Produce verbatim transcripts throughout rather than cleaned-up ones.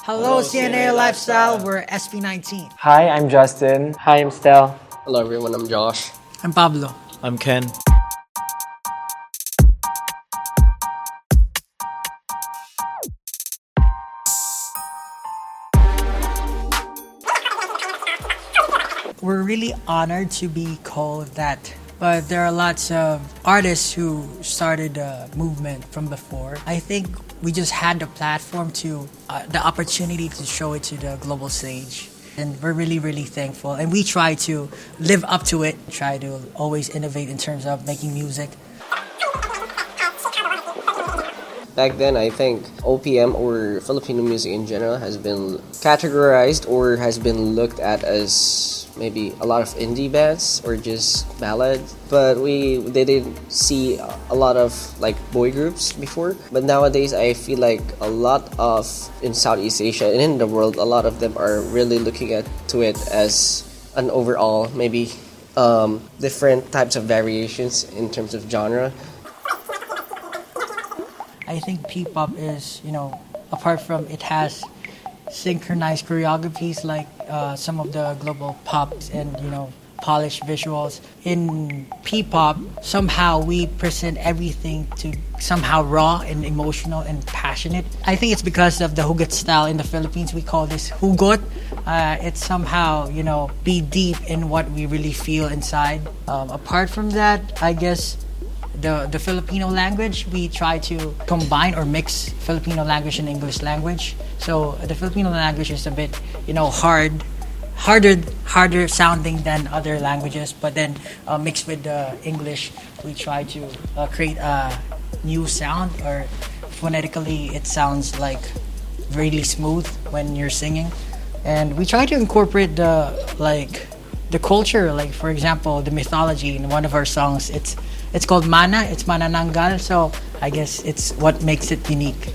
Hello, C N A Lifestyle. We're S P nineteen. Hi, I'm Justin. Hi, I'm Stel. Hello everyone, I'm Josh. I'm Pablo. I'm Ken. We're really honored to be called that. But there are lots of artists who started the movement from before. I think we just had the platform to, uh, the opportunity to show it to the global stage. And we're really, really thankful. And we try to live up to it, try to always innovate in terms of making music. Back then, I think O P M or Filipino music in general has been categorized or has been looked at as maybe a lot of indie bands or just ballads. But we didn't see a lot of like boy groups before. But nowadays, I feel like a lot of in Southeast Asia and in the world, a lot of them are really looking at to it as an overall maybe um, different types of variations in terms of genre. I think P-pop is, you know, apart from it has synchronized choreographies like uh, some of the global pops and, you know, polished visuals. In P-pop, somehow we present everything to somehow raw and emotional and passionate. I think it's because of the hugot style in the Philippines. We call this hugot. Uh, it's somehow, you know, be deep in what we really feel inside. Um, apart from that, I guess The, the Filipino language, we try to combine or mix Filipino language and English language. So the Filipino language is a bit, you know, hard, harder, harder sounding than other languages. But then uh, mixed with the English, we try to uh, create a new sound, or phonetically, it sounds like really smooth when you're singing. And we try to incorporate the like the culture, like for example, the mythology in one of our songs. It's It's called Mana. It's Manananggal. So I guess it's what makes it unique.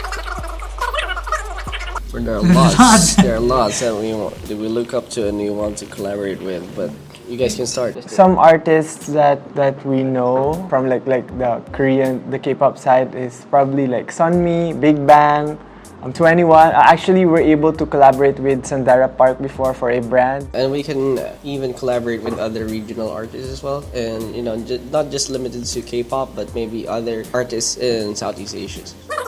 There are lots. there are lots that we want, that we look up to and we want to collaborate with. But you guys can start. Some artists that, that we know from like like the Korean, the K-pop side is probably like Sunmi, Big Bang. I'm twenty-one. Actually, we're able to collaborate with Sandara Park before for a brand. And we can even collaborate with other regional artists as well. And, you know, j- not just limited to K-pop, but maybe other artists in Southeast Asia.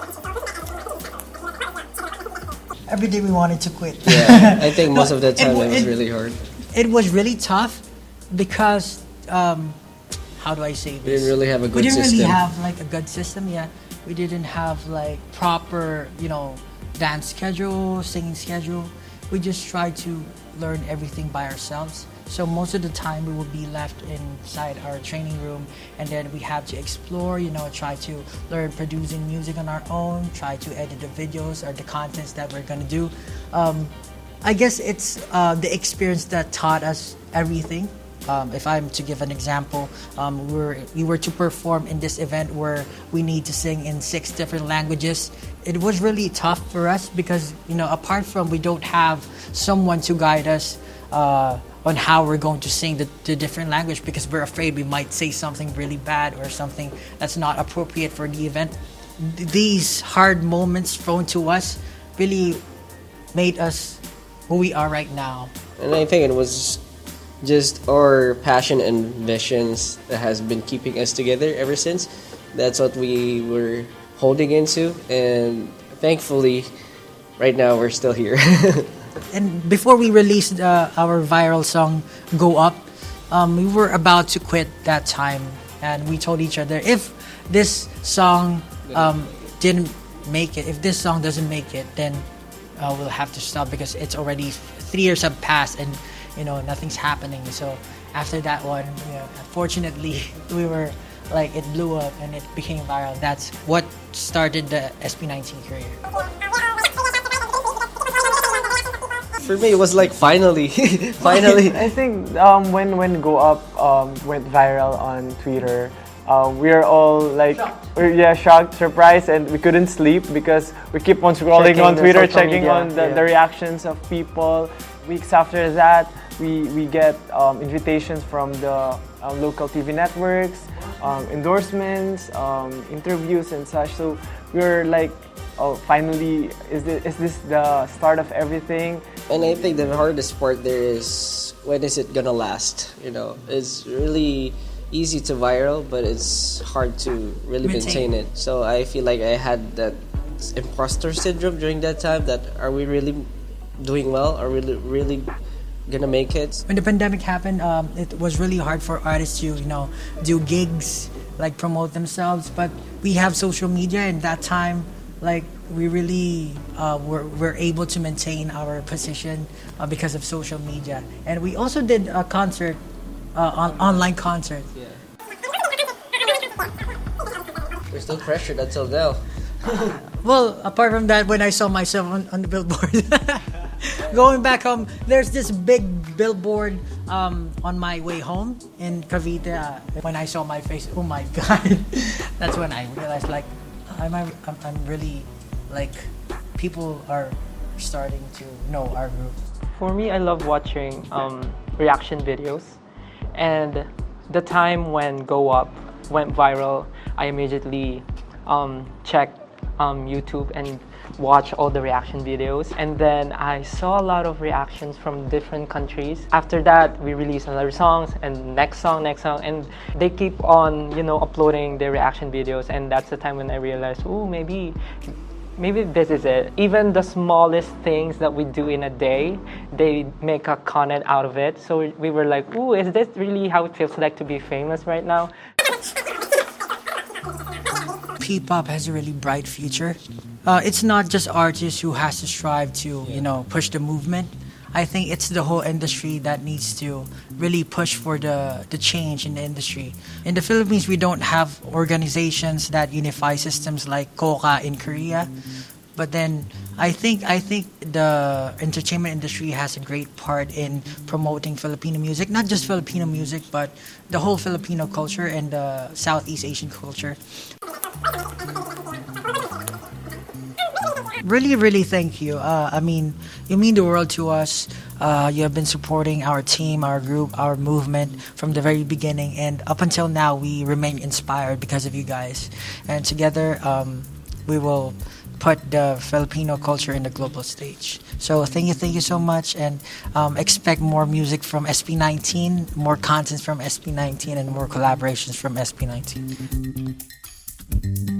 Every day we wanted to quit. Yeah, I think most No, of the time it, it, was it, really hard. It was really tough because, um, how do I say this? We didn't really have a good We didn't system. really have like a good system, yeah. We didn't have like proper, you know, dance schedule, singing schedule. We just tried to learn everything by ourselves. So most of the time we will be left inside our training room, and then we have to explore, you know, try to learn producing music on our own, try to edit the videos or the contents that we're gonna do. Um, I guess it's uh, the experience that taught us everything. Um, if I'm to give an example, um, we, were, we were to perform in this event where we need to sing in six different languages. It was really tough for us because, you know, apart from we don't have someone to guide us uh, on how we're going to sing the, the different language, because we're afraid we might say something really bad or something that's not appropriate for the event. Th- these hard moments thrown to us really made us who we are right now. And I think it was just our passion and visions that has been keeping us together ever since. That's what we were holding into, and thankfully right now we're still here. And before we released uh, our viral song Go Up, um, we were about to quit that time, and we told each other, if this song um, didn't make it, if this song doesn't make it, then uh, we'll have to stop, because it's already three years have passed and, you know, nothing's happening. So after that one, you know, fortunately, we were like, it blew up and it became viral. That's what started the S P nineteen career. For me, it was like finally, finally. I think um, when when Go Up um, went viral on Twitter, uh, we are all like, we're, yeah, shocked, surprised, and we couldn't sleep because we keep on scrolling Checking on the Twitter, social checking media, on the, yeah. the reactions of people. Weeks after that, we we get um, invitations from the um, local T V networks, um, endorsements, um, interviews, and such. So we were like oh, finally, is this, is this the start of everything? And I think the hardest part there is, when is it gonna last? You know, it's really easy to viral, but it's hard to really maintain, maintain it. So I feel like I had that imposter syndrome during that time, that are we really doing well? Are we really, really gonna make it? When the pandemic happened, um, it was really hard for artists to, you know, do gigs, like promote themselves. But we have social media, and that time, like we really uh, were, were able to maintain our position uh, because of social media. And we also did a concert, uh, on, online concert. Yeah. We're still pressured until now. Well, apart from that, when I saw myself on, on the billboard, going back home, there's this big billboard um, on my way home in Cavite. Uh, when I saw my face, oh my God, that's when I realized, like, I'm, I'm, I'm really, like, people are starting to know our group. For me, I love watching um, reaction videos. And the time when Go Up went viral, I immediately um, checked um, YouTube and watch all the reaction videos, and then I saw a lot of reactions from different countries. After that, we released another songs, and next song, next song, and they keep on, you know, uploading their reaction videos, and that's the time when I realized, oh, maybe maybe this is it. Even the smallest things that we do in a day, they make a content out of it. So we were like, oh, is this really how it feels like to be famous right now? P-pop has a really bright future. Uh, it's not just artists who has to strive to, you know, push the movement. I think it's the whole industry that needs to really push for the, the change in the industry. In the Philippines, we don't have organizations that unify systems like KOCA in Korea. But then I think I think the entertainment industry has a great part in promoting Filipino music, not just Filipino music, but the whole Filipino culture and the Southeast Asian culture. Really, really thank you. Uh, I mean, you mean the world to us. Uh, you have been supporting our team, our group, our movement from the very beginning. And up until now, we remain inspired because of you guys. And together, um, we will put the Filipino culture in the global stage. So thank you, thank you so much. And um, expect more music from S P nineteen, more content from S P nineteen, and more collaborations from S P nineteen.